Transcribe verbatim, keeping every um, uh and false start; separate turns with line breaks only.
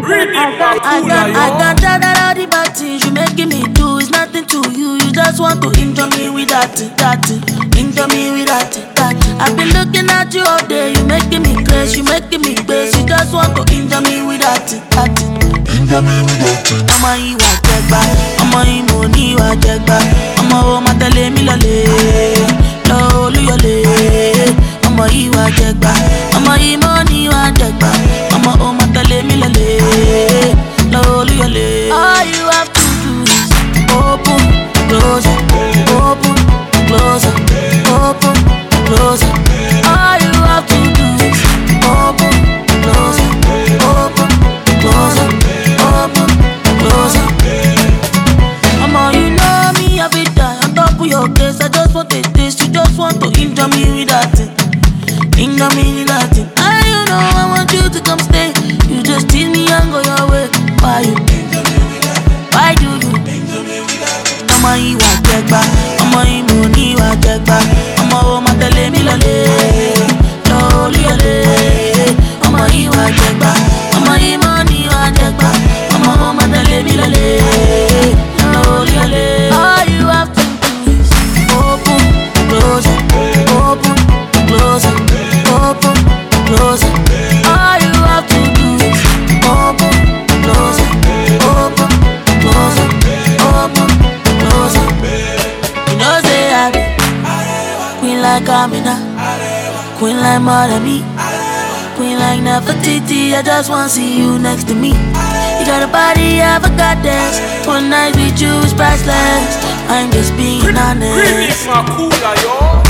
I got, I got, I got that, that all the bad things you making me do is nothing to you. You just want to injure me with that, that, injure me with that, that. I've been looking at you all day, you making me crazy, you making me crazy. You just want to injure me with that, that, injure me with that. Ọmọ yìí wà jẹgba, ọmọ yìí mo ní wà jẹgba. Ọmọ wo ma tẹ̀lé mi lọlé, lọ Olúyọ̀lé. Ọmọ yìí wà jẹgba, ọmọ yìí mo ní wà jẹgba. Ọmọ wo ma tẹ̀lé mi lọlé, lọ Olúyọ̀lé. All you have to do is open, close, open, close, open, close. All you have to do is open, close, open, close, open, close. Mama, you know me, I be die on top of your case. I just want a taste, you just want to injure me with that thing, injure me with that thing. And you know I want you to come stay. You just tease me and go your way. Why you? Why do you? Ọmọ yìí wà jẹgba, ọmọ yìí mo ní wà jẹgba. Ọmọ wo ma tẹ̀lé mi lọlé, lọ Olúyọ̀lé. Ọmọ yìí wà jẹgba, ọmọ yìí mo ní wà jẹgba. Ọmọ wo ma tẹ̀lé mi lọlé, lọ Olúyọ̀lé. All you have to do is open, close, open, close, open, close. All you have to do is open, close, open, close, open, close. You know say I be queen like Amina, queen like Marami, queen like Nefertiti. I just wanna see you next to me. You got a body of a goddess. One night with you is priceless. I'm just being honest.
Remix my cooler, yo.